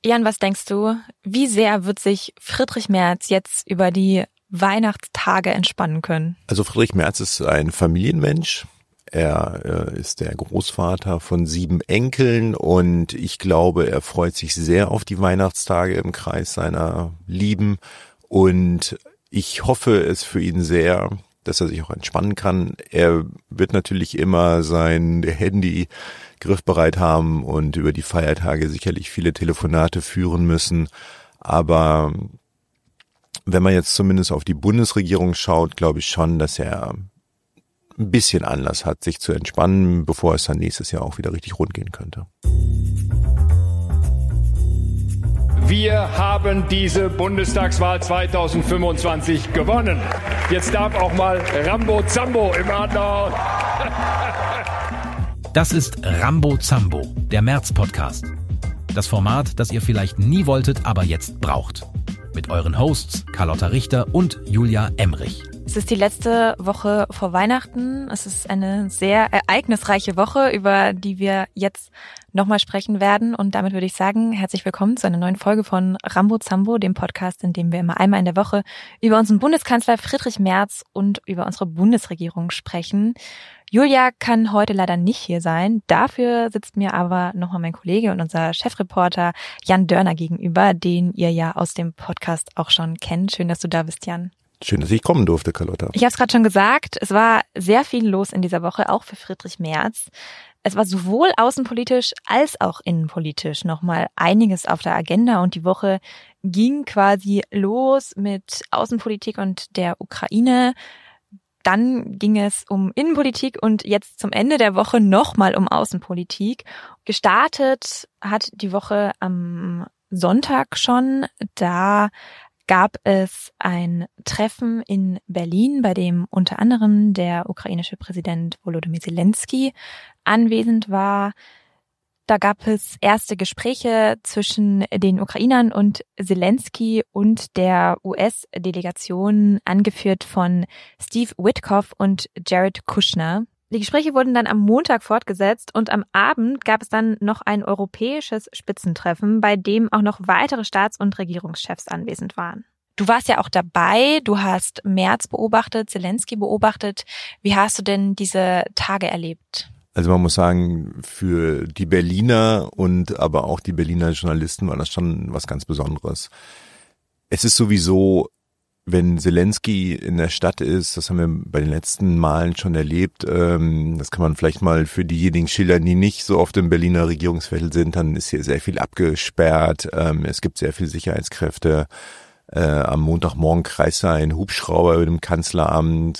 Jan, was denkst du? Wie sehr wird sich Friedrich Merz jetzt über die Weihnachtstage entspannen können? Also Friedrich Merz ist ein Familienmensch. Er ist der Großvater von 7 Enkeln und ich glaube, er freut sich sehr auf die Weihnachtstage im Kreis seiner Lieben und ich hoffe es für ihn sehr, dass er sich auch entspannen kann. Er wird natürlich immer sein Handy griffbereit haben und über die Feiertage sicherlich viele Telefonate führen müssen, aber wenn man jetzt zumindest auf die Bundesregierung schaut, glaube ich schon, dass er ein bisschen Anlass hat, sich zu entspannen, bevor es dann nächstes Jahr auch wieder richtig rund gehen könnte. Wir haben diese Bundestagswahl 2025 gewonnen. Jetzt darf auch mal Rambo Zambo im Adler. Das ist Rambo Zambo, der Merz-Podcast. Das Format, das ihr vielleicht nie wolltet, aber jetzt braucht. Mit euren Hosts Carlotta Richter und Julia Emmerich. Es ist die letzte Woche vor Weihnachten. Es ist eine sehr ereignisreiche Woche, über die wir jetzt nochmal sprechen werden. Und damit würde ich sagen, herzlich willkommen zu einer neuen Folge von Rambo Zambo, dem Podcast, in dem wir immer einmal in der Woche über unseren Bundeskanzler Friedrich Merz und über unsere Bundesregierung sprechen. Julia kann heute leider nicht hier sein. Dafür sitzt mir aber nochmal mein Kollege und unser Chefreporter Jan Dörner gegenüber, den ihr ja aus dem Podcast auch schon kennt. Schön, dass du da bist, Jan. Schön, dass ich kommen durfte, Carlotta. Ich habe es gerade schon gesagt, es war sehr viel los in dieser Woche, auch für Friedrich Merz. Es war sowohl außenpolitisch als auch innenpolitisch nochmal einiges auf der Agenda und die Woche ging quasi los mit Außenpolitik und der Ukraine. Dann ging es um Innenpolitik und jetzt zum Ende der Woche nochmal um Außenpolitik. Gestartet hat die Woche am Sonntag schon. Da gab es ein Treffen in Berlin, bei dem unter anderem der ukrainische Präsident Volodymyr Zelensky anwesend war. Da gab es erste Gespräche zwischen den Ukrainern und Zelensky und der US-Delegation, angeführt von Steve Witkoff und Jared Kushner. Die Gespräche wurden dann am Montag fortgesetzt und am Abend gab es dann noch ein europäisches Spitzentreffen, bei dem auch noch weitere Staats- und Regierungschefs anwesend waren. Du warst ja auch dabei, du hast Merz beobachtet, Zelensky beobachtet. Wie hast du denn diese Tage erlebt? Also man muss sagen, für die Berliner und aber auch die Berliner Journalisten war das schon was ganz Besonderes. Es ist sowieso, wenn Zelensky in der Stadt ist, das haben wir bei den letzten Malen schon erlebt, das kann man vielleicht mal für diejenigen schildern, die nicht so oft im Berliner Regierungsviertel sind, dann ist hier sehr viel abgesperrt, es gibt sehr viele Sicherheitskräfte. Am Montagmorgen kreist da ein Hubschrauber über dem Kanzleramt,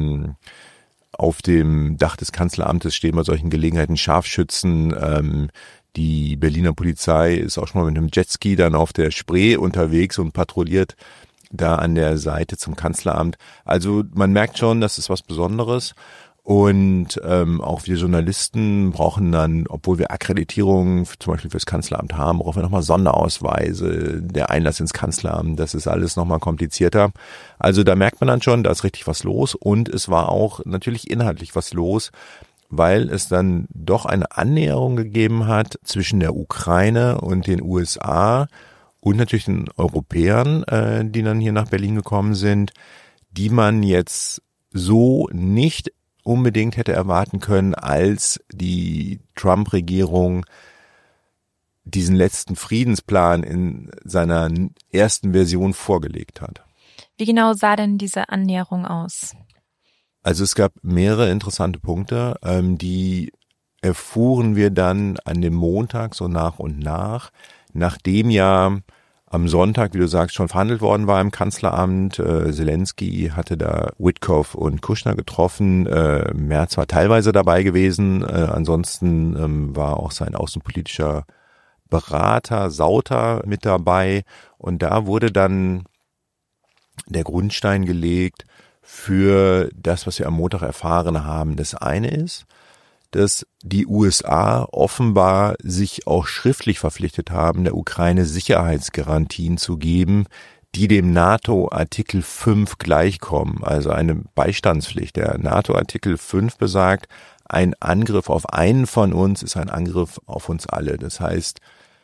auf dem Dach des Kanzleramtes stehen bei solchen Gelegenheiten Scharfschützen. Die Berliner Polizei ist auch schon mal mit einem Jetski dann auf der Spree unterwegs und patrouilliert da an der Seite zum Kanzleramt. Also man merkt schon, das ist was Besonderes. Und auch wir Journalisten brauchen dann, obwohl wir Akkreditierungen zum Beispiel fürs Kanzleramt haben, brauchen wir nochmal Sonderausweise, der Einlass ins Kanzleramt, das ist alles nochmal komplizierter. Also da merkt man dann schon, da ist richtig was los und es war auch natürlich inhaltlich was los, weil es dann doch eine Annäherung gegeben hat zwischen der Ukraine und den USA und natürlich den Europäern, die dann hier nach Berlin gekommen sind, die man jetzt so nicht unbedingt hätte erwarten können, als die Trump-Regierung diesen letzten Friedensplan in seiner ersten Version vorgelegt hat. Wie genau sah denn diese Annäherung aus? Also es gab mehrere interessante Punkte, die erfuhren wir dann an dem Montag so nach und nach, nachdem ja am Sonntag, wie du sagst, schon verhandelt worden war im Kanzleramt. Zelensky hatte da Witkoff und Kushner getroffen. Merz war teilweise dabei gewesen. Ansonsten war auch sein außenpolitischer Berater Sauter mit dabei. Und da wurde dann der Grundstein gelegt für das, was wir am Montag erfahren haben. Das eine ist, dass die USA offenbar sich auch schriftlich verpflichtet haben, der Ukraine Sicherheitsgarantien zu geben, die dem NATO-Artikel 5 gleichkommen, also eine Beistandspflicht. Der NATO-Artikel 5 besagt, ein Angriff auf einen von uns ist ein Angriff auf uns alle. Das heißt,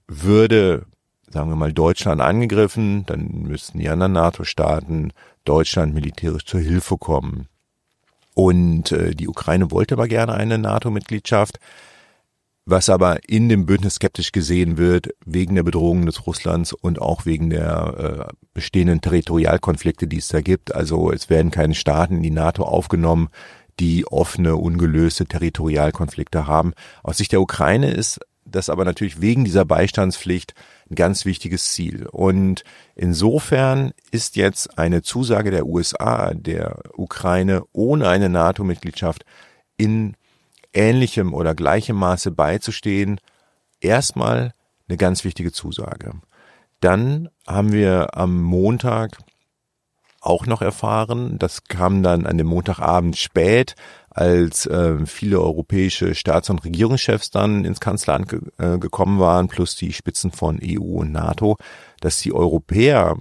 würde, sagen wir mal, Deutschland angegriffen, dann müssten die anderen NATO-Staaten Deutschland militärisch zur Hilfe kommen. Und die Ukraine wollte aber gerne eine NATO-Mitgliedschaft, was aber in dem Bündnis skeptisch gesehen wird, wegen der Bedrohung des Russlands und auch wegen der bestehenden Territorialkonflikte, die es da gibt. Also es werden keine Staaten in die NATO aufgenommen, die offene, ungelöste Territorialkonflikte haben. Aus Sicht der Ukraine ist das aber natürlich wegen dieser Beistandspflicht ein ganz wichtiges Ziel. Und insofern ist jetzt eine Zusage der USA, der Ukraine ohne eine NATO-Mitgliedschaft in ähnlichem oder gleichem Maße beizustehen, erstmal eine ganz wichtige Zusage. Dann haben wir am Montag auch noch erfahren, das kam dann an dem Montagabend spät, als viele europäische Staats- und Regierungschefs dann ins Kanzleramt gekommen waren, plus die Spitzen von EU und NATO, dass die Europäer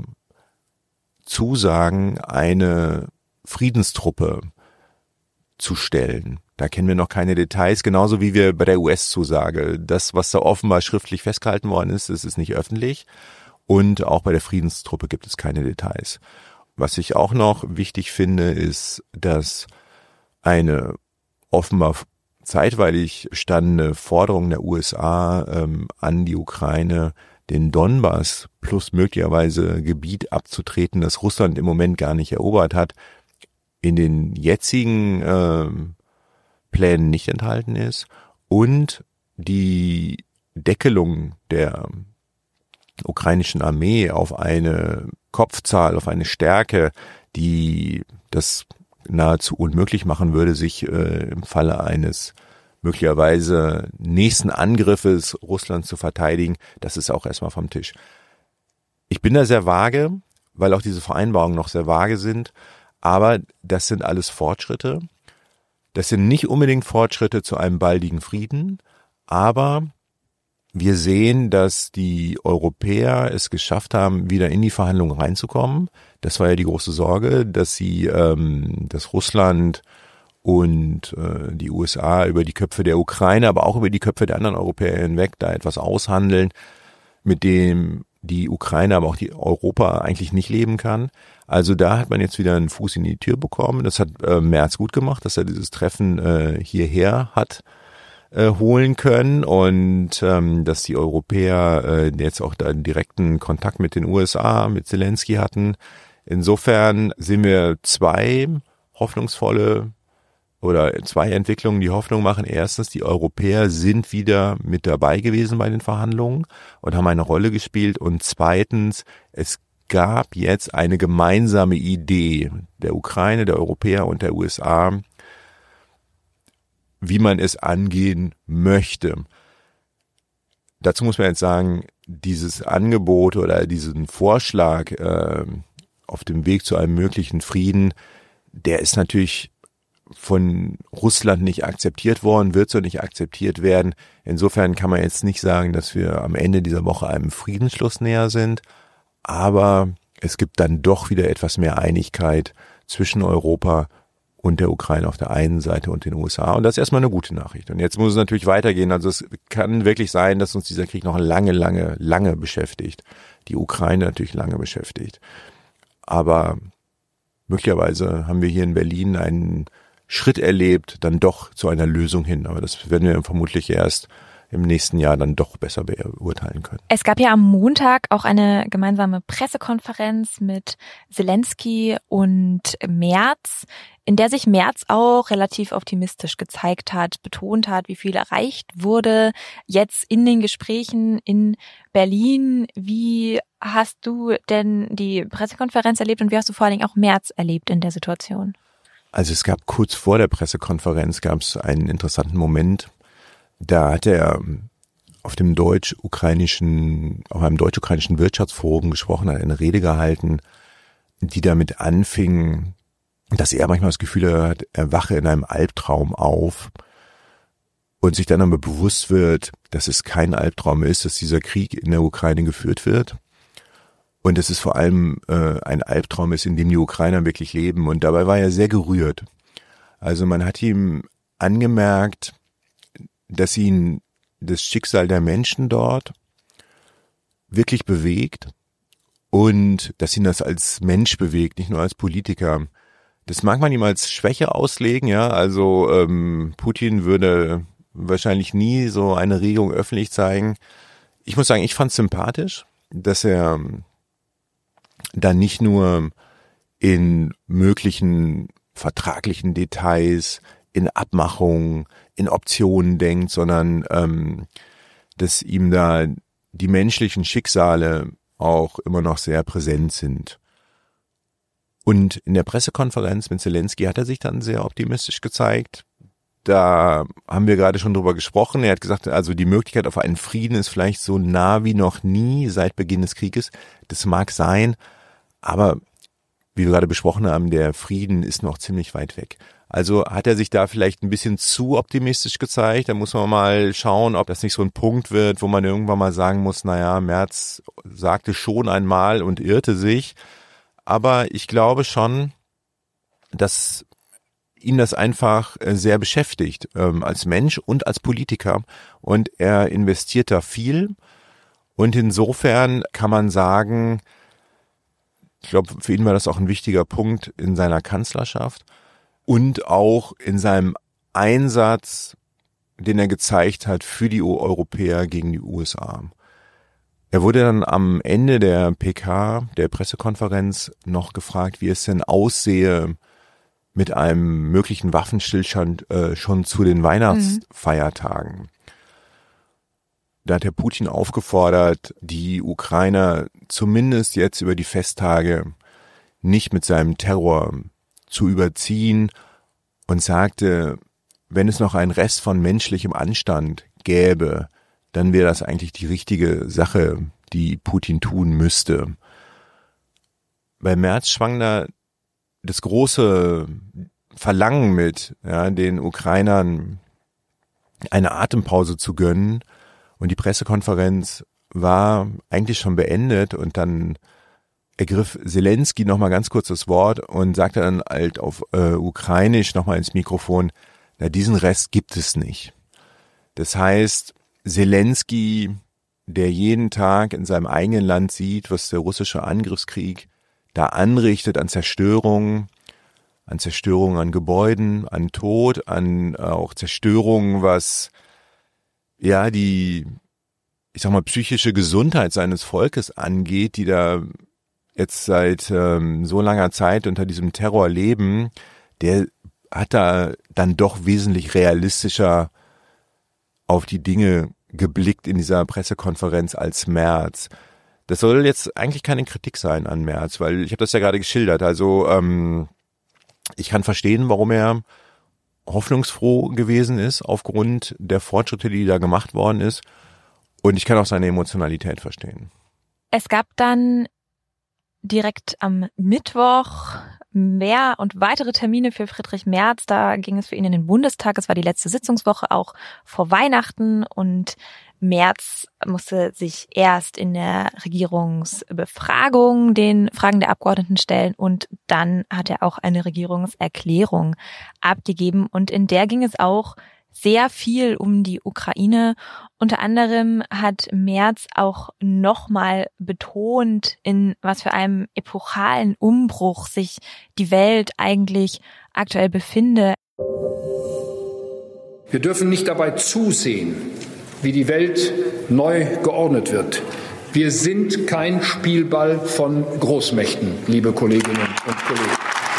zusagen, eine Friedenstruppe zu stellen. Da kennen wir noch keine Details, genauso wie wir bei der US-Zusage. Das, was da offenbar schriftlich festgehalten worden ist, das ist nicht öffentlich. Und auch bei der Friedenstruppe gibt es keine Details. Was ich auch noch wichtig finde, ist, dass eine offenbar zeitweilig bestandene Forderung der USA an die Ukraine, den Donbass plus möglicherweise Gebiet abzutreten, das Russland im Moment gar nicht erobert hat, in den jetzigen Plänen nicht enthalten ist und die Deckelung der ukrainischen Armee auf eine Kopfzahl, auf eine Stärke, die das nahezu unmöglich machen würde, sich im Falle eines möglicherweise nächsten Angriffes Russlands zu verteidigen, das ist auch erstmal vom Tisch. Ich bin da sehr vage, weil auch diese Vereinbarungen noch sehr vage sind, aber das sind alles Fortschritte. Das sind nicht unbedingt Fortschritte zu einem baldigen Frieden, aber wir sehen, dass die Europäer es geschafft haben, wieder in die Verhandlungen reinzukommen. Das war ja die große Sorge, dass Russland und die USA über die Köpfe der Ukraine, aber auch über die Köpfe der anderen Europäer hinweg da etwas aushandeln, mit dem die Ukraine, aber auch die Europa eigentlich nicht leben kann. Also da hat man jetzt wieder einen Fuß in die Tür bekommen. Das hat Merz gut gemacht, dass er dieses Treffen hierher hat holen können und dass die Europäer jetzt auch da direkten Kontakt mit den USA, mit Zelensky hatten. Insofern sehen wir zwei Entwicklungen, die Hoffnung machen. Erstens, die Europäer sind wieder mit dabei gewesen bei den Verhandlungen und haben eine Rolle gespielt. Und zweitens, es gab jetzt eine gemeinsame Idee der Ukraine, der Europäer und der USA, wie man es angehen möchte. Dazu muss man jetzt sagen, dieses Angebot oder diesen Vorschlag auf dem Weg zu einem möglichen Frieden, der ist natürlich von Russland nicht akzeptiert worden, wird so nicht akzeptiert werden. Insofern kann man jetzt nicht sagen, dass wir am Ende dieser Woche einem Friedensschluss näher sind, aber es gibt dann doch wieder etwas mehr Einigkeit zwischen Europa und der Ukraine auf der einen Seite und den USA. Und das ist erstmal eine gute Nachricht. Und jetzt muss es natürlich weitergehen. Also es kann wirklich sein, dass uns dieser Krieg noch lange beschäftigt. Die Ukraine natürlich lange beschäftigt. Aber möglicherweise haben wir hier in Berlin einen Schritt erlebt, dann doch zu einer Lösung hin. Aber das werden wir vermutlich erst im nächsten Jahr dann doch besser beurteilen können. Es gab ja am Montag auch eine gemeinsame Pressekonferenz mit Zelensky und Merz, in der sich Merz auch relativ optimistisch gezeigt hat, betont hat, wie viel erreicht wurde jetzt in den Gesprächen in Berlin. Wie hast du denn die Pressekonferenz erlebt und wie hast du vor allen Dingen auch Merz erlebt in der Situation? Also es gab kurz vor der Pressekonferenz einen interessanten Moment. Da hat er auf einem deutsch-ukrainischen Wirtschaftsforum gesprochen, hat eine Rede gehalten, die damit anfing, dass er manchmal das Gefühl hat, er wache in einem Albtraum auf und sich dann aber bewusst wird, dass es kein Albtraum ist, dass dieser Krieg in der Ukraine geführt wird und dass es vor allem ein Albtraum ist, in dem die Ukrainer wirklich leben. Und dabei war er sehr gerührt. Also man hat ihm angemerkt, dass ihn das Schicksal der Menschen dort wirklich bewegt und dass ihn das als Mensch bewegt, nicht nur als Politiker. Das mag man ihm als Schwäche auslegen, ja, also Putin würde wahrscheinlich nie so eine Regung öffentlich zeigen. Ich muss sagen, ich fand es sympathisch, dass er da nicht nur in möglichen vertraglichen Details, in Abmachungen, in Optionen denkt, sondern dass ihm da die menschlichen Schicksale auch immer noch sehr präsent sind. Und in der Pressekonferenz mit Zelensky hat er sich dann sehr optimistisch gezeigt. Da haben wir gerade schon drüber gesprochen. Er hat gesagt, also die Möglichkeit auf einen Frieden ist vielleicht so nah wie noch nie seit Beginn des Krieges. Das mag sein, aber wie wir gerade besprochen haben, der Frieden ist noch ziemlich weit weg. Also hat er sich da vielleicht ein bisschen zu optimistisch gezeigt. Da muss man mal schauen, ob das nicht so ein Punkt wird, wo man irgendwann mal sagen muss, naja, Merz sagte schon einmal und irrte sich. Aber ich glaube schon, dass ihn das einfach sehr beschäftigt, als Mensch und als Politiker. Und er investiert da viel. Und insofern kann man sagen, ich glaube, für ihn war das auch ein wichtiger Punkt in seiner Kanzlerschaft und auch in seinem Einsatz, den er gezeigt hat für die Europäer gegen die USA. Er wurde dann am Ende der PK, der Pressekonferenz, noch gefragt, wie es denn aussehe mit einem möglichen Waffenstillstand schon zu den Weihnachtsfeiertagen. Da hat Herr Putin aufgefordert, die Ukrainer zumindest jetzt über die Festtage nicht mit seinem Terror zu überziehen und sagte, wenn es noch einen Rest von menschlichem Anstand gäbe, dann wäre das eigentlich die richtige Sache, die Putin tun müsste. Bei Merz schwang da das große Verlangen mit, ja, den Ukrainern eine Atempause zu gönnen. Und die Pressekonferenz war eigentlich schon beendet und dann ergriff Zelensky nochmal ganz kurz das Wort und sagte dann halt auf Ukrainisch nochmal ins Mikrofon, na, diesen Rest gibt es nicht. Das heißt, Zelensky, der jeden Tag in seinem eigenen Land sieht, was der russische Angriffskrieg da anrichtet an Zerstörung an Gebäuden, an Tod, an auch Zerstörung, was ja die, ich sag mal, psychische Gesundheit seines Volkes angeht, die da jetzt seit so langer Zeit unter diesem Terror leben, der hat da dann doch wesentlich realistischer auf die Dinge geblickt in dieser Pressekonferenz als Merz. Das soll jetzt eigentlich keine Kritik sein an Merz, weil ich habe das ja gerade geschildert. Also ich kann verstehen, warum er hoffnungsfroh gewesen ist aufgrund der Fortschritte, die da gemacht worden ist. Und ich kann auch seine Emotionalität verstehen. Es gab dann direkt am Mittwoch mehr und weitere Termine für Friedrich Merz. Da ging es für ihn in den Bundestag. Es war die letzte Sitzungswoche auch vor Weihnachten und Merz musste sich erst in der Regierungsbefragung den Fragen der Abgeordneten stellen und dann hat er auch eine Regierungserklärung abgegeben und in der ging es auch sehr viel um die Ukraine. Unter anderem hat Merz auch nochmal betont, in was für einem epochalen Umbruch sich die Welt eigentlich aktuell befinde. Wir dürfen nicht dabei zusehen, wie die Welt neu geordnet wird. Wir sind kein Spielball von Großmächten, liebe Kolleginnen und Kollegen.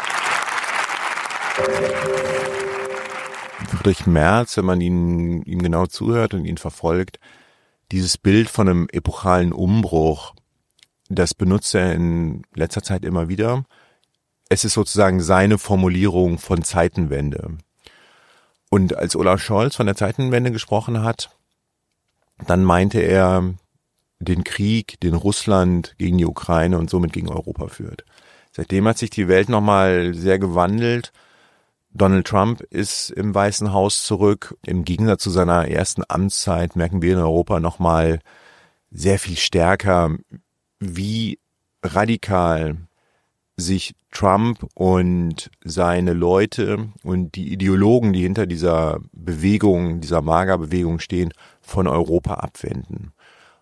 Friedrich Merz, wenn man ihm genau zuhört und ihn verfolgt, dieses Bild von einem epochalen Umbruch, das benutzt er in letzter Zeit immer wieder. Es ist sozusagen seine Formulierung von Zeitenwende. Und als Olaf Scholz von der Zeitenwende gesprochen hat, dann meinte er den Krieg, den Russland gegen die Ukraine und somit gegen Europa führt. Seitdem hat sich die Welt nochmal sehr gewandelt. Donald Trump ist im Weißen Haus zurück. Im Gegensatz zu seiner ersten Amtszeit merken wir in Europa nochmal sehr viel stärker, wie radikal sich Trump und seine Leute und die Ideologen, die hinter dieser Bewegung, dieser MAGA-Bewegung stehen, von Europa abwenden.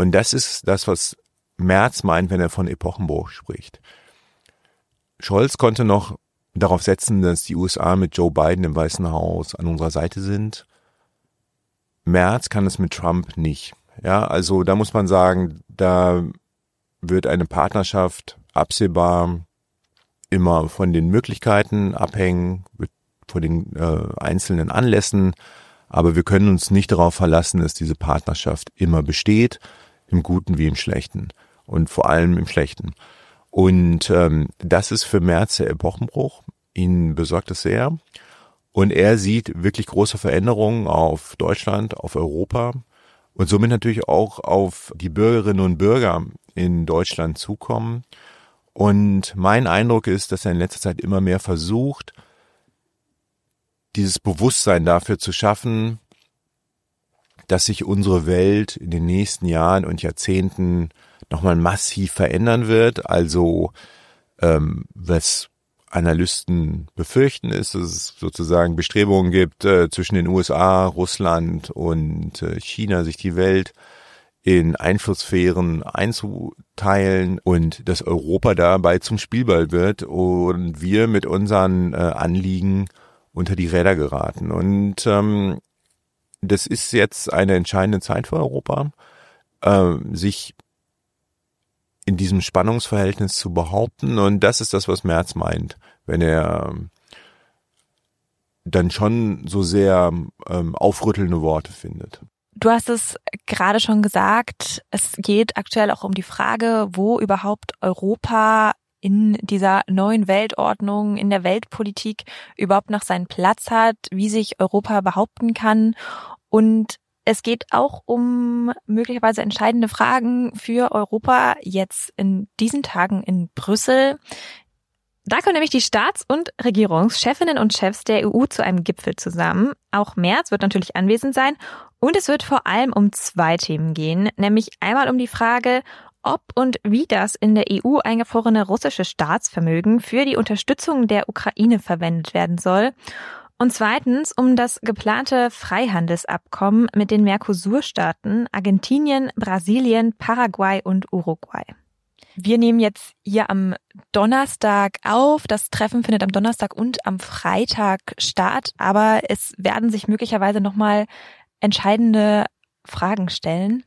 Und das ist das, was Merz meint, wenn er von Epochenbruch spricht. Scholz konnte noch darauf setzen, dass die USA mit Joe Biden im Weißen Haus an unserer Seite sind. Merz kann es mit Trump nicht. Ja, also da muss man sagen, da wird eine Partnerschaft absehbar immer von den Möglichkeiten abhängen, von den einzelnen Anlässen. Aber wir können uns nicht darauf verlassen, dass diese Partnerschaft immer besteht, im Guten wie im Schlechten und vor allem im Schlechten. Und das ist für Merz der Epochenbruch. Ihn besorgt es sehr. Und er sieht wirklich große Veränderungen auf Deutschland, auf Europa und somit natürlich auch auf die Bürgerinnen und Bürger in Deutschland zukommen. Und mein Eindruck ist, dass er in letzter Zeit immer mehr versucht, dieses Bewusstsein dafür zu schaffen, dass sich unsere Welt in den nächsten Jahren und Jahrzehnten nochmal massiv verändern wird. Also was Analysten befürchten ist, dass es sozusagen Bestrebungen gibt, zwischen den USA, Russland und China sich die Welt in Einflusssphären einzuteilen und dass Europa dabei zum Spielball wird und wir mit unseren Anliegen unter die Räder geraten. Und das ist jetzt eine entscheidende Zeit für Europa, sich in diesem Spannungsverhältnis zu behaupten. Und das ist das, was Merz meint, wenn er dann schon so sehr aufrüttelnde Worte findet. Du hast es gerade schon gesagt, es geht aktuell auch um die Frage, wo überhaupt Europa in dieser neuen Weltordnung, in der Weltpolitik überhaupt noch seinen Platz hat, wie sich Europa behaupten kann. Und es geht auch um möglicherweise entscheidende Fragen für Europa jetzt in diesen Tagen in Brüssel. Da kommen nämlich die Staats- und Regierungschefinnen und Chefs der EU zu einem Gipfel zusammen. Auch Merz wird natürlich anwesend sein. Und es wird vor allem um 2 Themen gehen, nämlich einmal um die Frage, ob und wie das in der EU eingefrorene russische Staatsvermögen für die Unterstützung der Ukraine verwendet werden soll. Und zweitens um das geplante Freihandelsabkommen mit den Mercosur-Staaten Argentinien, Brasilien, Paraguay und Uruguay. Wir nehmen jetzt hier am Donnerstag auf. Das Treffen findet am Donnerstag und am Freitag statt, aber es werden sich möglicherweise nochmal entscheidende Fragen stellen,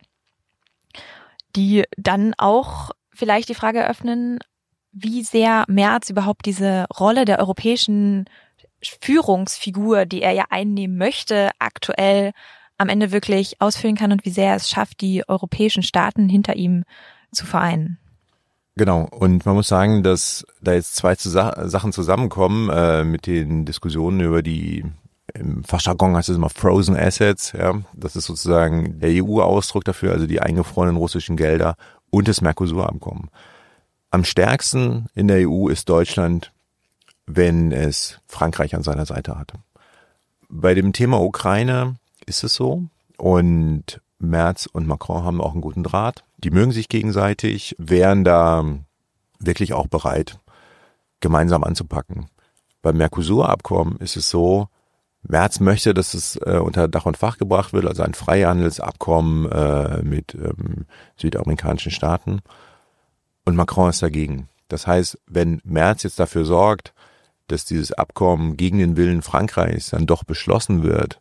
die dann auch vielleicht die Frage eröffnen, wie sehr Merz überhaupt diese Rolle der europäischen Führungsfigur, die er ja einnehmen möchte, aktuell am Ende wirklich ausfüllen kann und wie sehr er es schafft, die europäischen Staaten hinter ihm zu vereinen. Genau, und man muss sagen, dass da jetzt 2 Sachen zusammenkommen mit den Diskussionen über die, im Fachjargon heißt es immer Frozen Assets, ja, das ist sozusagen der EU-Ausdruck dafür, also die eingefrorenen russischen Gelder und das Mercosur-Abkommen. Am stärksten in der EU ist Deutschland, wenn es Frankreich an seiner Seite hat. Bei dem Thema Ukraine ist es so und Merz und Macron haben auch einen guten Draht. Die mögen sich gegenseitig, wären da wirklich auch bereit, gemeinsam anzupacken. Beim Mercosur-Abkommen ist es so, Merz möchte, dass es unter Dach und Fach gebracht wird, also ein Freihandelsabkommen mit südamerikanischen Staaten. Und Macron ist dagegen. Das heißt, wenn Merz jetzt dafür sorgt, dass dieses Abkommen gegen den Willen Frankreichs dann doch beschlossen wird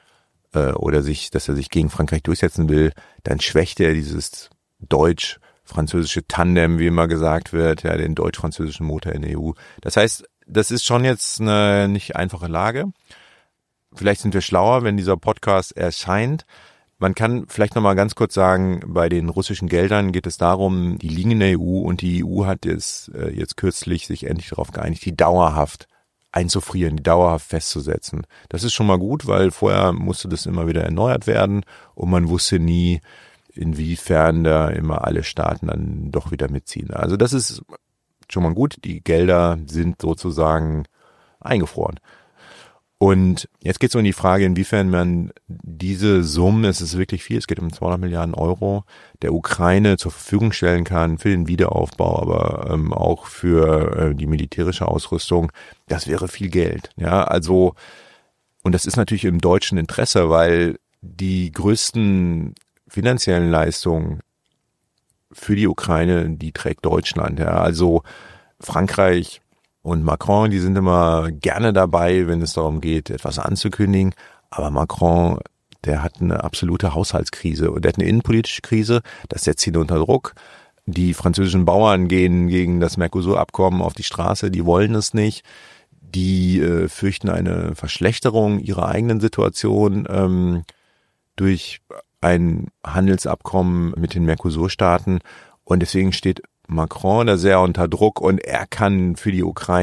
oder dass er sich gegen Frankreich durchsetzen will, dann schwächt er dieses deutsch-französische Tandem, wie immer gesagt wird, ja, den deutsch-französischen Motor in der EU. Das heißt, das ist schon jetzt eine nicht einfache Lage. Vielleicht sind wir schlauer, wenn dieser Podcast erscheint. Man kann vielleicht nochmal ganz kurz sagen, bei den russischen Geldern geht es darum, die liegen in der EU und die EU hat jetzt kürzlich sich endlich darauf geeinigt, die dauerhaft einzufrieren, die dauerhaft festzusetzen. Das ist schon mal gut, weil vorher musste das immer wieder erneuert werden und man wusste nie, inwiefern da immer alle Staaten dann doch wieder mitziehen. Also das ist schon mal gut, die Gelder sind sozusagen eingefroren. Und jetzt geht es um die Frage, inwiefern man diese Summen, es ist wirklich viel, es geht um 200 Milliarden Euro, der Ukraine zur Verfügung stellen kann für den Wiederaufbau, aber auch für die militärische Ausrüstung. Das wäre viel Geld. Ja, also, und das ist natürlich im deutschen Interesse, weil die größten finanziellen Leistungen für die Ukraine, die trägt Deutschland. Ja. Also Frankreich und Macron, die sind immer gerne dabei, wenn es darum geht, etwas anzukündigen. Aber Macron, der hat eine absolute Haushaltskrise und der hat eine innenpolitische Krise. Das setzt ihn unter Druck. Die französischen Bauern gehen gegen das Mercosur-Abkommen auf die Straße, die wollen es nicht. Die fürchten eine Verschlechterung ihrer eigenen Situation durch ein Handelsabkommen mit den Mercosur-Staaten. Und deswegen steht Macron da sehr unter Druck und er kann für die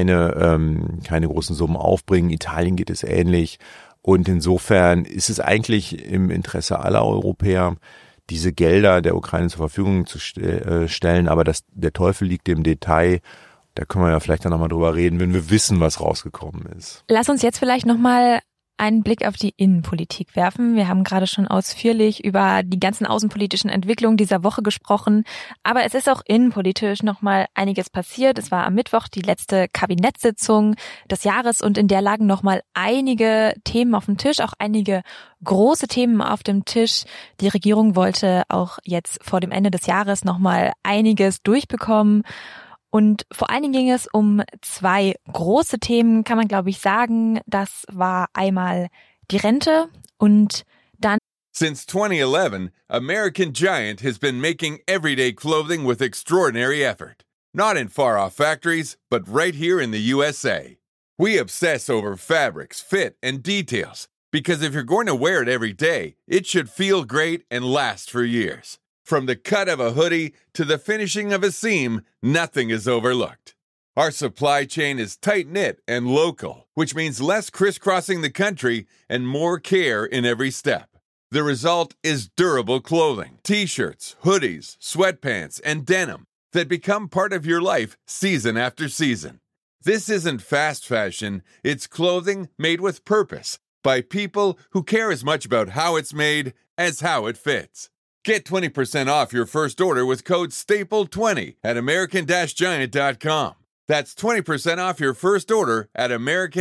Ukraine keine großen Summen aufbringen. Italien geht es ähnlich. Und insofern ist es eigentlich im Interesse aller Europäer, diese Gelder der Ukraine zur Verfügung zu stellen. Aber der Teufel liegt im Detail. Da können wir ja vielleicht dann nochmal drüber reden, wenn wir wissen, was rausgekommen ist. Lass uns jetzt vielleicht nochmal einen Blick auf die Innenpolitik werfen. Wir haben gerade schon ausführlich über die ganzen außenpolitischen Entwicklungen dieser Woche gesprochen. Aber es ist auch innenpolitisch nochmal einiges passiert. Es war am Mittwoch die letzte Kabinettssitzung des Jahres und in der lagen nochmal einige Themen auf dem Tisch, auch einige große Themen auf dem Tisch. Die Regierung wollte auch jetzt vor dem Ende des Jahres nochmal einiges durchbekommen. Und vor allen Dingen ging es um 2 große Themen, kann man glaube ich sagen. Das war einmal die Rente und dann... Since 2011, American Giant has been making everyday clothing with extraordinary effort. Not in far-off factories, but right here in the USA. We obsess over fabrics, fit, and details, because if you're going to wear it every day, it should feel great and last for years. From the cut of a hoodie to the finishing of a seam, nothing is overlooked. Our supply chain is tight-knit and local, which means less crisscrossing the country and more care in every step. The result is durable clothing, t-shirts, hoodies, sweatpants, and denim that become part of your life season after season. This isn't fast fashion, it's clothing made with purpose by people who care as much about how it's made as how it fits. Get 20% off your first order with code STAPLE20 at American-Giant.com. That's 20% off your first order at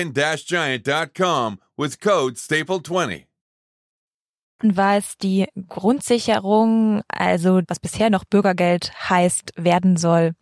American-Giant.com with code STAPLE20. War es die Grundsicherung, also was bisher noch Bürgergeld heißt, werden soll.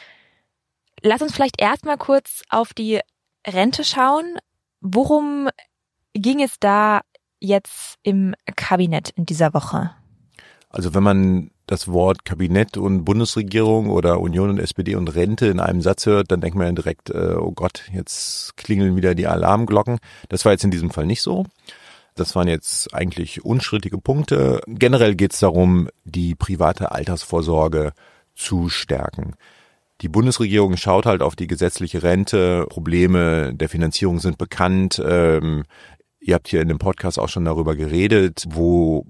Lass uns vielleicht erstmal kurz auf die Rente schauen. Worum ging es da jetzt im Kabinett in dieser Woche? Also wenn man das Wort Kabinett und Bundesregierung oder Union und SPD und Rente in einem Satz hört, dann denkt man ja direkt, oh Gott, jetzt klingeln wieder die Alarmglocken. Das war jetzt in diesem Fall nicht so. Das waren jetzt eigentlich unstrittige Punkte. Generell geht es darum, die private Altersvorsorge zu stärken. Die Bundesregierung schaut halt auf die gesetzliche Rente. Probleme der Finanzierung sind bekannt. Ihr habt hier in dem Podcast auch schon darüber geredet, wo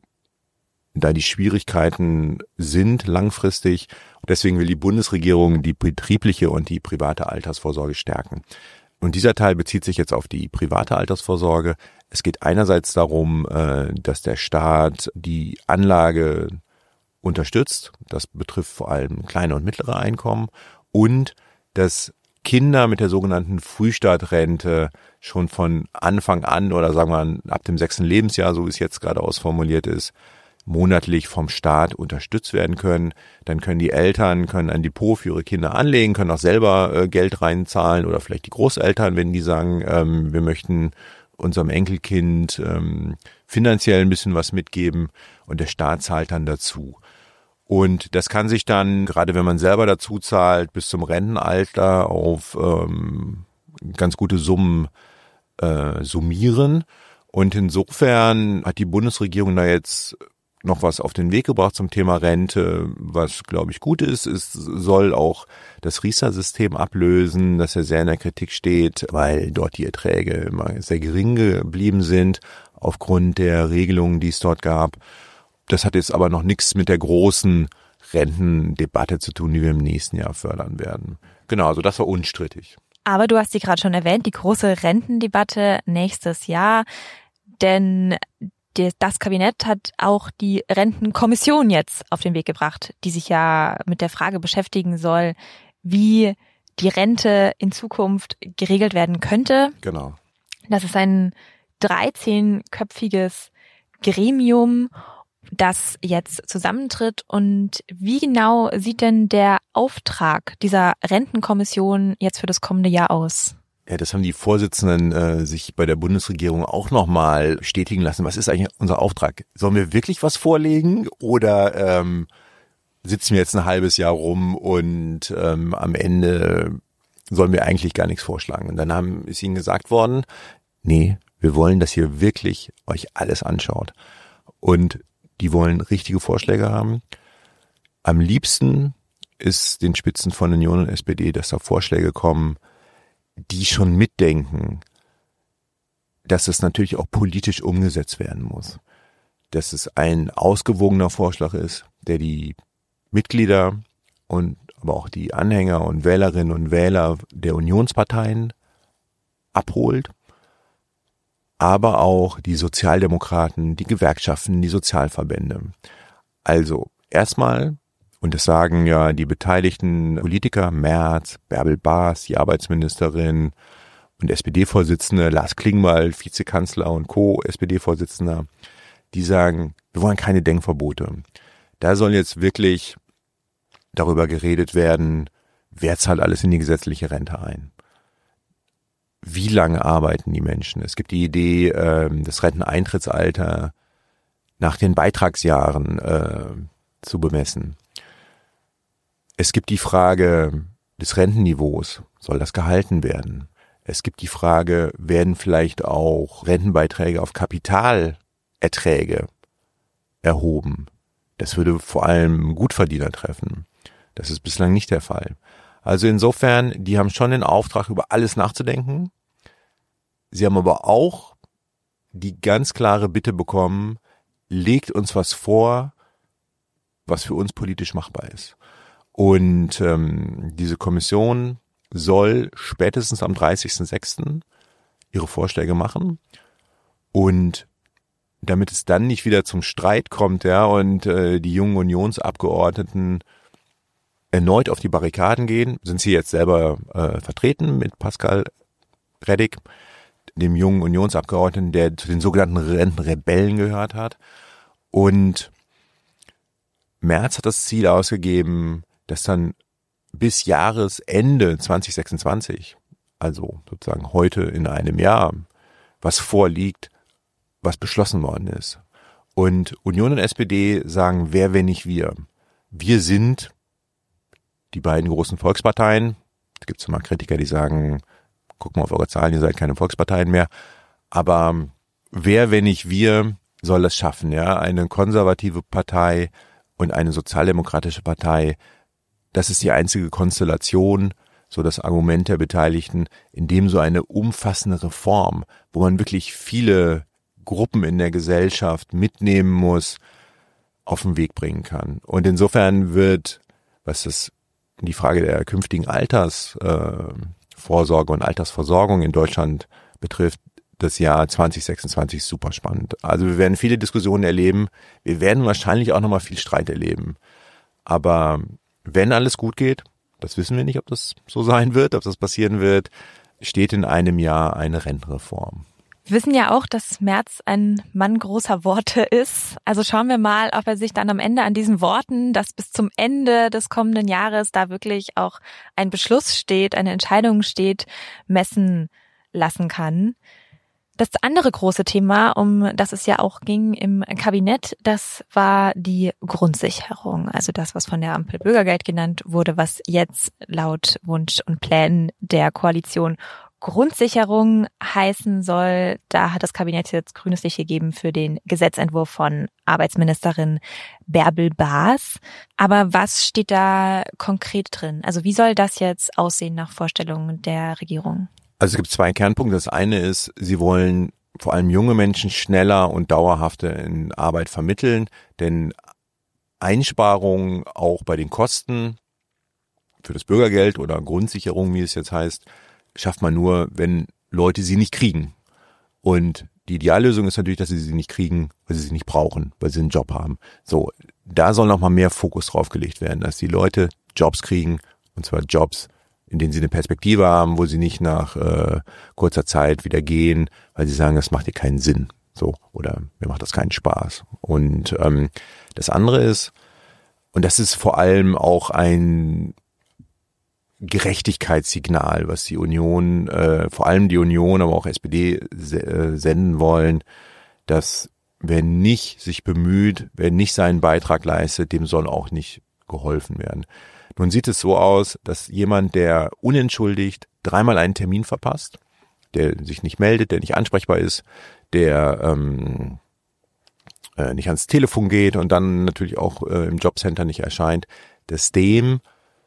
da die Schwierigkeiten sind langfristig. Deswegen will die Bundesregierung die betriebliche und die private Altersvorsorge stärken. Und dieser Teil bezieht sich jetzt auf die private Altersvorsorge. Es geht einerseits darum, dass der Staat die Anlage unterstützt. Das betrifft vor allem kleine und mittlere Einkommen. Und dass Kinder mit der sogenannten Frühstartrente schon von Anfang an oder sagen wir ab dem 6. Lebensjahr, so wie es jetzt gerade ausformuliert ist, monatlich vom Staat unterstützt werden können. Dann können die Eltern ein Depot für ihre Kinder anlegen, können auch selber Geld reinzahlen oder vielleicht die Großeltern, wenn die sagen, wir möchten unserem Enkelkind finanziell ein bisschen was mitgeben und der Staat zahlt dann dazu. Und das kann sich dann, gerade wenn man selber dazu zahlt, bis zum Rentenalter auf ganz gute Summen summieren. Und insofern hat die Bundesregierung da jetzt noch was auf den Weg gebracht zum Thema Rente, was, glaube ich, gut ist. Es soll auch das Riester-System ablösen, das ja sehr in der Kritik steht, weil dort die Erträge immer sehr gering geblieben sind aufgrund der Regelungen, die es dort gab. Das hat jetzt aber noch nichts mit der großen Rentendebatte zu tun, die wir im nächsten Jahr fördern werden. Genau, also das war unstrittig. Aber du hast sie gerade schon erwähnt, die große Rentendebatte nächstes Jahr, denn das Kabinett hat auch die Rentenkommission jetzt auf den Weg gebracht, die sich ja mit der Frage beschäftigen soll, wie die Rente in Zukunft geregelt werden könnte. Genau. Das ist ein 13-köpfiges Gremium das jetzt zusammentritt. Und wie genau sieht denn der Auftrag dieser Rentenkommission jetzt für das kommende Jahr aus? Ja, das haben die Vorsitzenden sich bei der Bundesregierung auch nochmal bestätigen lassen. Was ist eigentlich unser Auftrag? Sollen wir wirklich was vorlegen oder sitzen wir jetzt ein halbes Jahr rum und am Ende sollen wir eigentlich gar nichts vorschlagen? Und dann ist ihnen gesagt worden, nee, wir wollen, dass ihr wirklich euch alles anschaut. Und die wollen richtige Vorschläge haben. Am liebsten ist den Spitzen von Union und SPD, dass da Vorschläge kommen, die schon mitdenken, dass es natürlich auch politisch umgesetzt werden muss. Dass es ein ausgewogener Vorschlag ist, der die Mitglieder und aber auch die Anhänger und Wählerinnen und Wähler der Unionsparteien abholt, aber auch die Sozialdemokraten, die Gewerkschaften, die Sozialverbände. Also erstmal, und das sagen ja die beteiligten Politiker, Merz, Bärbel Baas, die Arbeitsministerin und SPD-Vorsitzende, Lars Klingbeil, Vizekanzler und Co-SPD-Vorsitzender, die sagen, wir wollen keine Denkverbote. Da soll jetzt wirklich darüber geredet werden, wer zahlt alles in die gesetzliche Rente ein. Wie lange arbeiten die Menschen? Es gibt die Idee, das Renteneintrittsalter nach den Beitragsjahren zu bemessen. Es gibt die Frage des Rentenniveaus. Soll das gehalten werden? Es gibt die Frage, werden vielleicht auch Rentenbeiträge auf Kapitalerträge erhoben? Das würde vor allem Gutverdiener treffen. Das ist bislang nicht der Fall. Also insofern, die haben schon den Auftrag, über alles nachzudenken. Sie haben aber auch die ganz klare Bitte bekommen, legt uns was vor, was für uns politisch machbar ist. Und diese Kommission soll spätestens am 30.06. ihre Vorschläge machen. Und damit es dann nicht wieder zum Streit kommt, ja, und die jungen Unionsabgeordneten erneut auf die Barrikaden gehen, sind sie jetzt selber vertreten mit Pascal Reddick, dem jungen Unionsabgeordneten, der zu den sogenannten Rentenrebellen gehört hat. Und Merz hat das Ziel ausgegeben, dass dann bis Jahresende 2026, also sozusagen heute in einem Jahr, was vorliegt, was beschlossen worden ist. Und Union und SPD sagen, wer, wenn nicht wir? Wir sind die beiden großen Volksparteien. Es gibt immer Kritiker, die sagen, guck mal auf eure Zahlen, ihr seid keine Volksparteien mehr. Aber wer, wenn nicht wir, soll das schaffen? Ja, eine konservative Partei und eine sozialdemokratische Partei, das ist die einzige Konstellation, so das Argument der Beteiligten, in dem so eine umfassende Reform, wo man wirklich viele Gruppen in der Gesellschaft mitnehmen muss, auf den Weg bringen kann. Und insofern wird, was das die Frage der künftigen Altersvorsorge und Altersversorgung in Deutschland betrifft, das Jahr 2026 super spannend. Also wir werden viele Diskussionen erleben. Wir werden wahrscheinlich auch nochmal viel Streit erleben. Aber wenn alles gut geht, das wissen wir nicht, ob das so sein wird, ob das passieren wird, steht in einem Jahr eine Rentenreform. Wir wissen ja auch, dass Merz ein Mann großer Worte ist. Also schauen wir mal, ob er sich dann am Ende an diesen Worten, dass bis zum Ende des kommenden Jahres da wirklich auch ein Beschluss steht, eine Entscheidung steht, messen lassen kann. Das andere große Thema, um das es ja auch ging im Kabinett, das war die Grundsicherung. Also das, was von der Ampel Bürgergeld genannt wurde, was jetzt laut Wunsch und Plänen der Koalition Grundsicherung heißen soll. Da hat das Kabinett jetzt grünes Licht gegeben für den Gesetzentwurf von Arbeitsministerin Bärbel Baas. Aber was steht da konkret drin? Also wie soll das jetzt aussehen nach Vorstellungen der Regierung? Also es gibt zwei Kernpunkte. Das eine ist, sie wollen vor allem junge Menschen schneller und dauerhafter in Arbeit vermitteln, denn Einsparungen auch bei den Kosten für das Bürgergeld oder Grundsicherung, wie es jetzt heißt, schafft man nur, wenn Leute sie nicht kriegen. Und die Ideallösung ist natürlich, dass sie nicht kriegen, weil sie nicht brauchen, weil sie einen Job haben. So, da soll noch mal mehr Fokus drauf gelegt werden, dass die Leute Jobs kriegen, und zwar Jobs, in denen sie eine Perspektive haben, wo sie nicht nach kurzer Zeit wieder gehen, weil sie sagen, das macht dir keinen Sinn. So, oder mir macht das keinen Spaß. Und das andere ist, und das ist vor allem auch ein Gerechtigkeitssignal, was die Union, vor allem die Union, aber auch SPD senden wollen, dass wer nicht sich bemüht, wer nicht seinen Beitrag leistet, dem soll auch nicht geholfen werden. Nun sieht es so aus, dass jemand, der unentschuldigt 3-mal einen Termin verpasst, der sich nicht meldet, der nicht ansprechbar ist, der nicht ans Telefon geht und dann natürlich auch im Jobcenter nicht erscheint, dass dem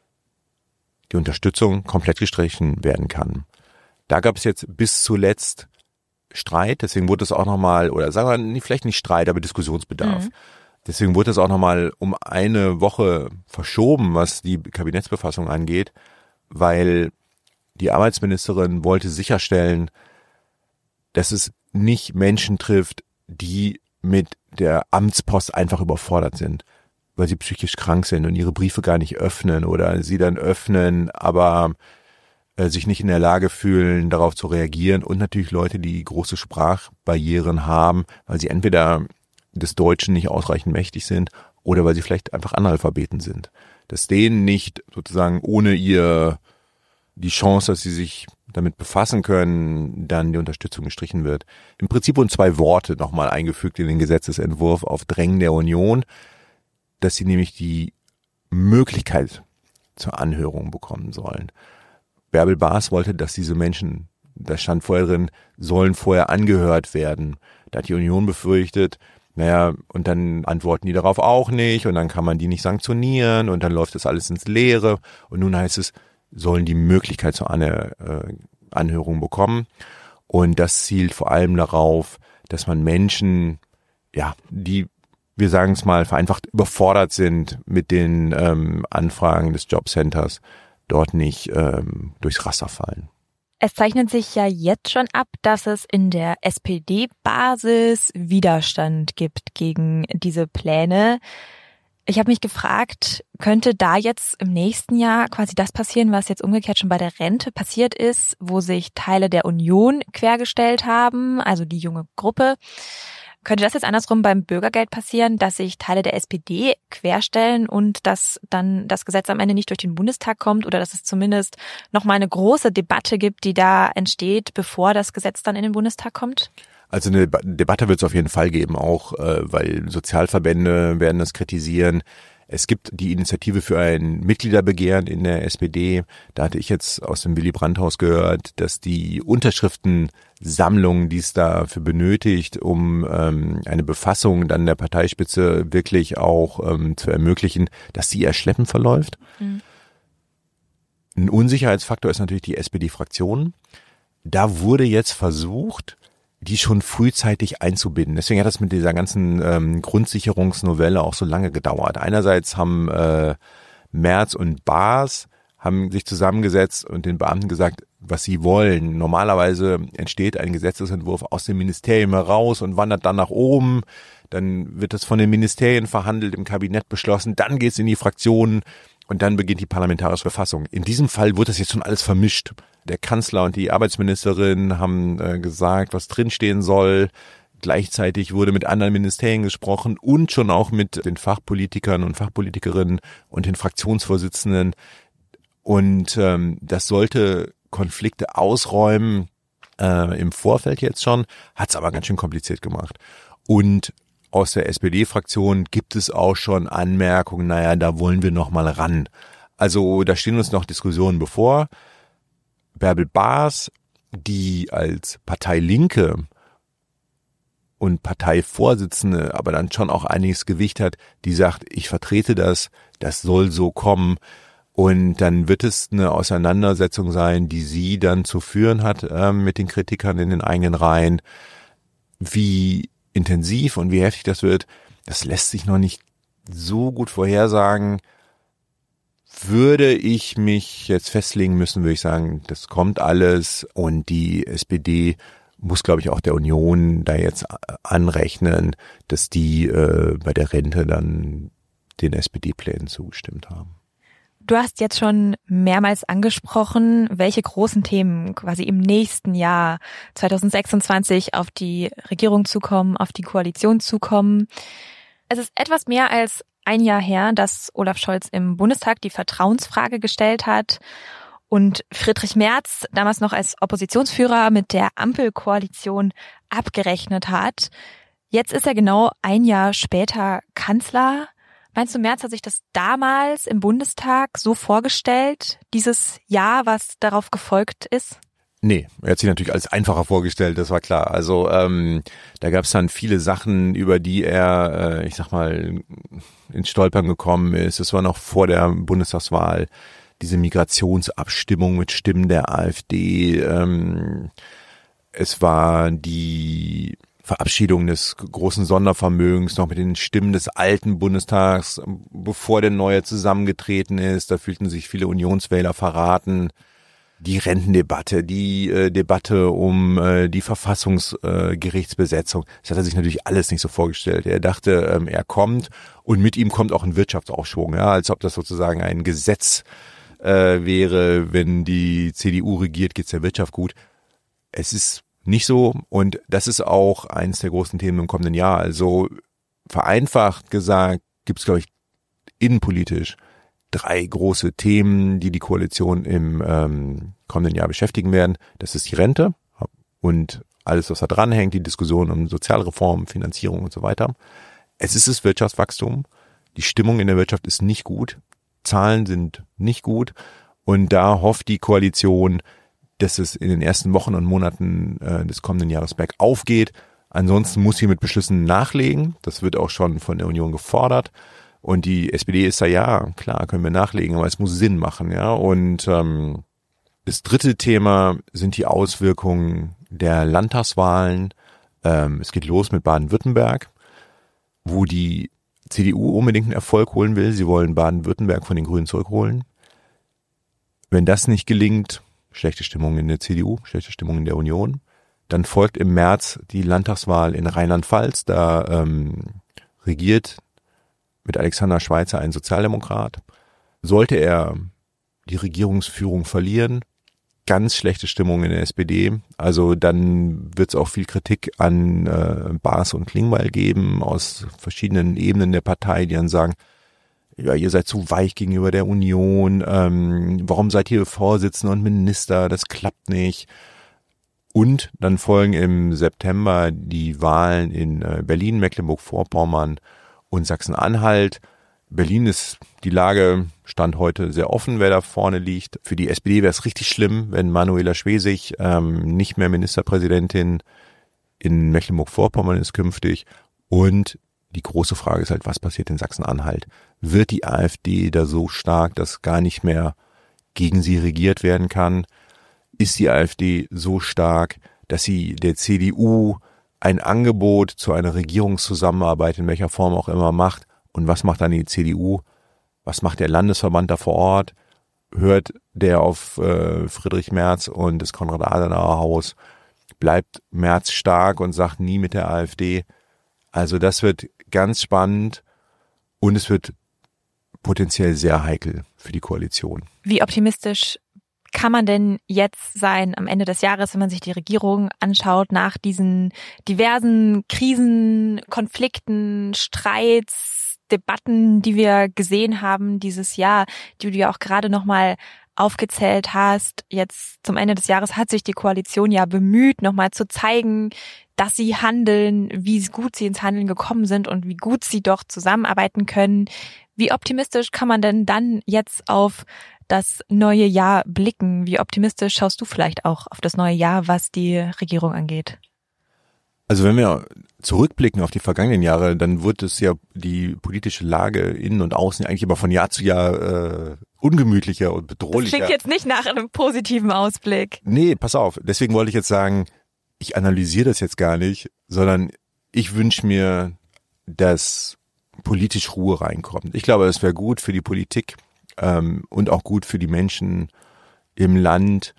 die Unterstützung komplett gestrichen werden kann. Da gab es jetzt bis zuletzt Streit, deswegen wurde es auch nochmal, oder sagen wir vielleicht nicht Streit, aber Diskussionsbedarf. Deswegen wurde es auch nochmal um eine Woche verschoben, was die Kabinettsbefassung angeht, weil die Arbeitsministerin wollte sicherstellen, dass es nicht Menschen trifft, die mit der Amtspost einfach überfordert sind, weil sie psychisch krank sind und ihre Briefe gar nicht öffnen oder sie dann öffnen, aber sich nicht in der Lage fühlen, darauf zu reagieren, und natürlich Leute, die große Sprachbarrieren haben, weil sie entweder des Deutschen nicht ausreichend mächtig sind oder weil sie vielleicht einfach Analphabeten sind. Dass denen nicht sozusagen ohne die Chance, dass sie sich damit befassen können, dann die Unterstützung gestrichen wird. Im Prinzip wurden 2 Worte nochmal eingefügt in den Gesetzesentwurf auf Drängen der Union, dass sie nämlich die Möglichkeit zur Anhörung bekommen sollen. Bärbel Baas wollte, dass diese Menschen, da stand vorher drin, sollen vorher angehört werden. Da hat die Union befürchtet, und dann antworten die darauf auch nicht und dann kann man die nicht sanktionieren und dann läuft das alles ins Leere. Und nun heißt es, sollen die Möglichkeit zur Anhörung bekommen. Und das zielt vor allem darauf, dass man Menschen, die, wir sagen es mal, vereinfacht überfordert sind mit den Anfragen des Jobcenters, dort nicht durchs Raster fallen. Es zeichnet sich ja jetzt schon ab, dass es in der SPD-Basis Widerstand gibt gegen diese Pläne. Ich habe mich gefragt, könnte da jetzt im nächsten Jahr quasi das passieren, was jetzt umgekehrt schon bei der Rente passiert ist, wo sich Teile der Union quergestellt haben, also die junge Gruppe? Könnte das jetzt andersrum beim Bürgergeld passieren, dass sich Teile der SPD querstellen und dass dann das Gesetz am Ende nicht durch den Bundestag kommt oder dass es zumindest nochmal eine große Debatte gibt, die da entsteht, bevor das Gesetz dann in den Bundestag kommt? Also eine Debatte wird es auf jeden Fall geben, auch weil Sozialverbände werden das kritisieren. Es gibt die Initiative für ein Mitgliederbegehren in der SPD. Da hatte ich jetzt aus dem Willy Brandt-Haus gehört, dass die Unterschriftensammlung, die es dafür benötigt, um eine Befassung dann der Parteispitze wirklich auch zu ermöglichen, dass sie eher schleppend verläuft. Ein Unsicherheitsfaktor ist natürlich die SPD-Fraktion. Da wurde jetzt versucht, die schon frühzeitig einzubinden. Deswegen hat das mit dieser ganzen Grundsicherungsnovelle auch so lange gedauert. Einerseits haben Merz und Baas haben sich zusammengesetzt und den Beamten gesagt, was sie wollen. Normalerweise entsteht ein Gesetzesentwurf aus dem Ministerium heraus und wandert dann nach oben. Dann wird das von den Ministerien verhandelt, im Kabinett beschlossen. Dann geht es in die Fraktionen und dann beginnt die parlamentarische Verfassung. In diesem Fall wird das jetzt schon alles vermischt. Der Kanzler und die Arbeitsministerin haben gesagt, was drinstehen soll. Gleichzeitig wurde mit anderen Ministerien gesprochen und schon auch mit den Fachpolitikern und Fachpolitikerinnen und den Fraktionsvorsitzenden. Und das sollte Konflikte ausräumen im Vorfeld jetzt schon, hat es aber ganz schön kompliziert gemacht. Und aus der SPD-Fraktion gibt es auch schon Anmerkungen, da wollen wir noch mal ran. Also da stehen uns noch Diskussionen bevor. Bärbel Baas, die als Partei Linke und Parteivorsitzende aber dann schon auch einiges Gewicht hat, die sagt, ich vertrete das soll so kommen. Und dann wird es eine Auseinandersetzung sein, die sie dann zu führen hat mit den Kritikern in den eigenen Reihen. Wie intensiv und wie heftig das wird, das lässt sich noch nicht so gut vorhersagen. Würde ich mich jetzt festlegen müssen, würde ich sagen, das kommt alles und die SPD muss, glaube ich, auch der Union da jetzt anrechnen, dass die bei der Rente dann den SPD-Plänen zugestimmt haben. Du hast jetzt schon mehrmals angesprochen, welche großen Themen quasi im nächsten Jahr 2026 auf die Regierung zukommen, auf die Koalition zukommen. Es ist etwas mehr als ein Jahr her, dass Olaf Scholz im Bundestag die Vertrauensfrage gestellt hat und Friedrich Merz damals noch als Oppositionsführer mit der Ampelkoalition abgerechnet hat. Jetzt ist er genau ein Jahr später Kanzler. Meinst du, Merz hat sich das damals im Bundestag so vorgestellt, dieses Jahr, was darauf gefolgt ist? Nee, er hat sich natürlich alles einfacher vorgestellt, das war klar. Also da gab es dann viele Sachen, über die er, ich sag mal, ins Stolpern gekommen ist. Es war noch vor der Bundestagswahl diese Migrationsabstimmung mit Stimmen der AfD. Es war die Verabschiedung des großen Sondervermögens noch mit den Stimmen des alten Bundestags, bevor der neue zusammengetreten ist. Da fühlten sich viele Unionswähler verraten. Die Rentendebatte, die Debatte um die Verfassungsgerichtsbesetzung, das hat er sich natürlich alles nicht so vorgestellt. Er dachte, er kommt und mit ihm kommt auch ein Wirtschaftsaufschwung, ja, als ob das sozusagen ein Gesetz wäre, wenn die CDU regiert, geht's der Wirtschaft gut. Es ist nicht so, und das ist auch eines der großen Themen im kommenden Jahr. Also vereinfacht gesagt gibt's, glaube ich, innenpolitisch 3 große Themen, die die Koalition im kommenden Jahr beschäftigen werden. Das ist die Rente und alles, was da dranhängt, die Diskussion um Sozialreform, Finanzierung und so weiter. Es ist das Wirtschaftswachstum. Die Stimmung in der Wirtschaft ist nicht gut. Zahlen sind nicht gut. Und da hofft die Koalition, dass es in den ersten Wochen und Monaten des kommenden Jahres bergauf geht. Ansonsten muss sie mit Beschlüssen nachlegen. Das wird auch schon von der Union gefordert. Und die SPD ist da, ja, klar, können wir nachlegen, aber es muss Sinn machen, ja. Und das dritte Thema sind die Auswirkungen der Landtagswahlen. Es geht los mit Baden-Württemberg, wo die CDU unbedingt einen Erfolg holen will. Sie wollen Baden-Württemberg von den Grünen zurückholen. Wenn das nicht gelingt, schlechte Stimmung in der CDU, schlechte Stimmung in der Union. Dann folgt im März die Landtagswahl in Rheinland-Pfalz. Da regiert mit Alexander Schweitzer ein Sozialdemokrat. Sollte er die Regierungsführung verlieren, ganz schlechte Stimmung in der SPD. Also dann wird es auch viel Kritik an Baas und Klingbeil geben aus verschiedenen Ebenen der Partei, die dann sagen, ja, ihr seid zu weich gegenüber der Union, warum seid ihr Vorsitzender und Minister, das klappt nicht. Und dann folgen im September die Wahlen in Berlin, Mecklenburg-Vorpommern und Sachsen-Anhalt. Berlin ist die Lage, Stand heute, sehr offen, wer da vorne liegt. Für die SPD wäre es richtig schlimm, wenn Manuela Schwesig nicht mehr Ministerpräsidentin in Mecklenburg-Vorpommern ist künftig. Und die große Frage ist halt, was passiert in Sachsen-Anhalt? Wird die AfD da so stark, dass gar nicht mehr gegen sie regiert werden kann? Ist die AfD so stark, dass sie der CDU ein Angebot zu einer Regierungszusammenarbeit in welcher Form auch immer macht? Und was macht dann die CDU? Was macht der Landesverband da vor Ort? Hört der auf Friedrich Merz und das Konrad-Adenauer-Haus? Bleibt Merz stark und sagt nie mit der AfD? Also das wird ganz spannend und es wird potenziell sehr heikel für die Koalition. Wie optimistisch kann man denn jetzt sein am Ende des Jahres, wenn man sich die Regierung anschaut, nach diesen diversen Krisen, Konflikten, Streits, Debatten, die wir gesehen haben dieses Jahr, die du ja auch gerade nochmal aufgezählt hast. Jetzt zum Ende des Jahres hat sich die Koalition ja bemüht, nochmal zu zeigen, dass sie handeln, wie gut sie ins Handeln gekommen sind und wie gut sie doch zusammenarbeiten können. Wie optimistisch kann man denn dann jetzt auf das neue Jahr blicken? Wie optimistisch schaust du vielleicht auch auf das neue Jahr, was die Regierung angeht? Also wenn wir zurückblicken auf die vergangenen Jahre, dann wird es ja die politische Lage innen und außen eigentlich aber von Jahr zu Jahr ungemütlicher und bedrohlicher. Das klingt jetzt nicht nach einem positiven Ausblick. Nee, pass auf. Deswegen wollte ich jetzt sagen, ich analysiere das jetzt gar nicht, sondern ich wünsche mir, dass politisch Ruhe reinkommt. Ich glaube, das wäre gut für die Politik und auch gut für die Menschen im Land,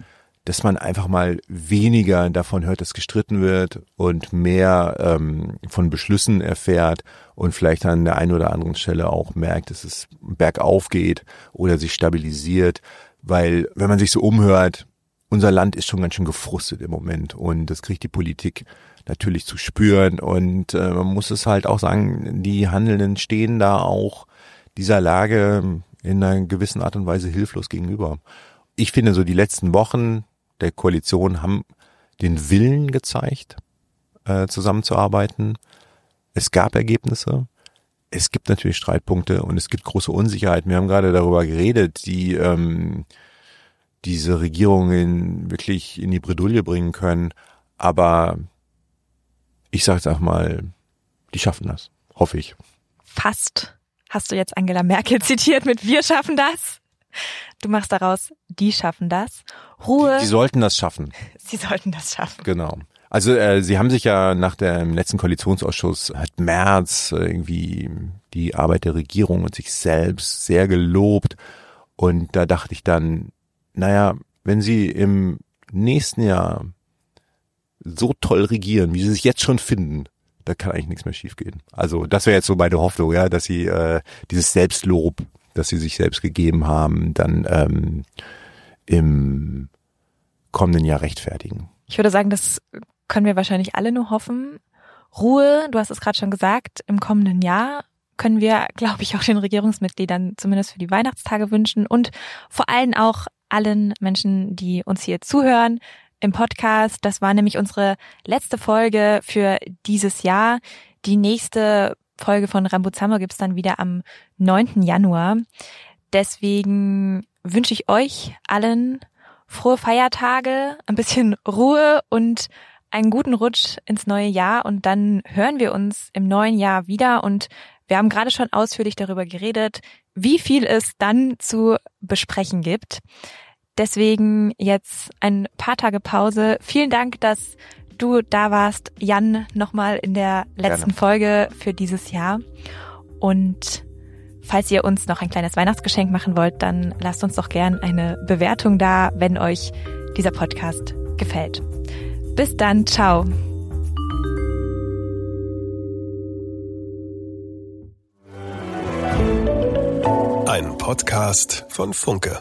dass man einfach mal weniger davon hört, dass gestritten wird und mehr von Beschlüssen erfährt und vielleicht an der einen oder anderen Stelle auch merkt, dass es bergauf geht oder sich stabilisiert, weil wenn man sich so umhört, unser Land ist schon ganz schön gefrustet im Moment und das kriegt die Politik natürlich zu spüren und man muss es halt auch sagen, die Handelnden stehen da auch dieser Lage in einer gewissen Art und Weise hilflos gegenüber. Ich finde, so die letzten Wochen der Koalition haben den Willen gezeigt, zusammenzuarbeiten. Es gab Ergebnisse. Es gibt natürlich Streitpunkte und es gibt große Unsicherheit. Wir haben gerade darüber geredet, die diese Regierung wirklich in die Bredouille bringen können. Aber ich sage jetzt auch mal, die schaffen das. Hoffe ich. Fast hast du jetzt Angela Merkel zitiert mit „Wir schaffen das"? Du machst daraus „Die schaffen das". Ruhe. Die sollten das schaffen. Sie sollten das schaffen. Genau. Also sie haben sich ja nach dem letzten Koalitionsausschuss, hat Merz irgendwie die Arbeit der Regierung und sich selbst sehr gelobt. Und da dachte ich dann, naja, wenn sie im nächsten Jahr so toll regieren, wie sie sich jetzt schon finden, da kann eigentlich nichts mehr schiefgehen. Also das wäre jetzt so meine Hoffnung, ja, dass sie dieses Selbstlob, das sie sich selbst gegeben haben, dann im kommenden Jahr rechtfertigen. Ich würde sagen, das können wir wahrscheinlich alle nur hoffen. Ruhe, du hast es gerade schon gesagt, im kommenden Jahr können wir, glaube ich, auch den Regierungsmitgliedern zumindest für die Weihnachtstage wünschen und vor allem auch allen Menschen, die uns hier zuhören im Podcast. Das war nämlich unsere letzte Folge für dieses Jahr. Die nächste Folge von Rambuzamba gibt's dann wieder am 9. Januar. Deswegen wünsche ich euch allen frohe Feiertage, ein bisschen Ruhe und einen guten Rutsch ins neue Jahr. Und dann hören wir uns im neuen Jahr wieder. Und wir haben gerade schon ausführlich darüber geredet, wie viel es dann zu besprechen gibt. Deswegen jetzt ein paar Tage Pause. Vielen Dank, dass du da warst, Jan, nochmal in der letzten Folge für dieses Jahr. Und falls ihr uns noch ein kleines Weihnachtsgeschenk machen wollt, dann lasst uns doch gern eine Bewertung da, wenn euch dieser Podcast gefällt. Bis dann, ciao. Ein Podcast von Funke.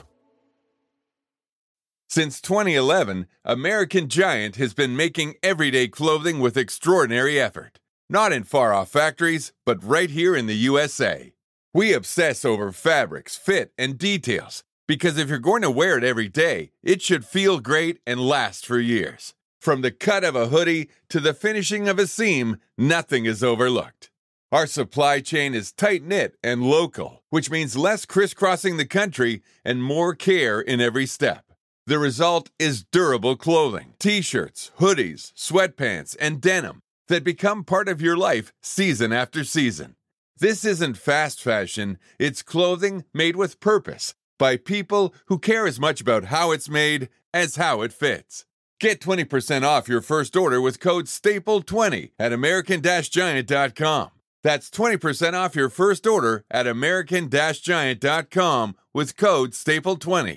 Since 2011, American Giant has been making everyday clothing with extraordinary effort. Not in far-off factories, but right here in the USA. We obsess over fabrics, fit, and details, because if you're going to wear it every day, it should feel great and last for years. From the cut of a hoodie to the finishing of a seam, nothing is overlooked. Our supply chain is tight-knit and local, which means less crisscrossing the country and more care in every step. The result is durable clothing, t-shirts, hoodies, sweatpants, and denim that become part of your life season after season. This isn't fast fashion, it's clothing made with purpose by people who care as much about how it's made as how it fits. Get 20% off your first order with code STAPLE20 at American-Giant.com. That's 20% off your first order at American-Giant.com with code STAPLE20.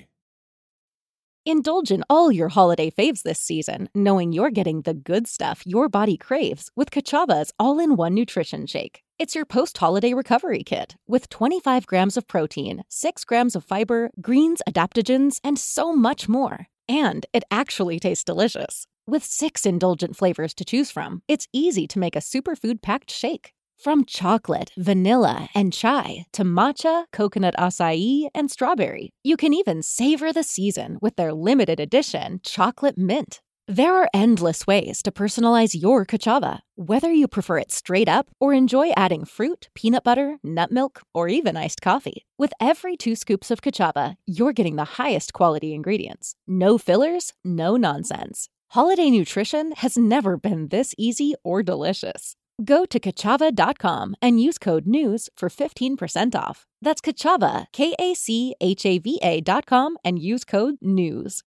Indulge in all your holiday faves this season, knowing you're getting the good stuff your body craves with Kachava's all-in-one nutrition shake. It's your post-holiday recovery kit with 25 grams of protein, 6 grams of fiber, greens, adaptogens, and so much more. And it actually tastes delicious. With 6 indulgent flavors to choose from, it's easy to make a superfood-packed shake. From chocolate, vanilla, and chai to matcha, coconut acai, and strawberry. You can even savor the season with their limited edition chocolate mint. There are endless ways to personalize your Kachava, whether you prefer it straight up or enjoy adding fruit, peanut butter, nut milk, or even iced coffee. With every 2 scoops of Kachava, you're getting the highest quality ingredients. No fillers, no nonsense. Holiday nutrition has never been this easy or delicious. Go to Kachava.com and use code NEWS for 15% off. That's Kachava, Kachava.com, and use code NEWS.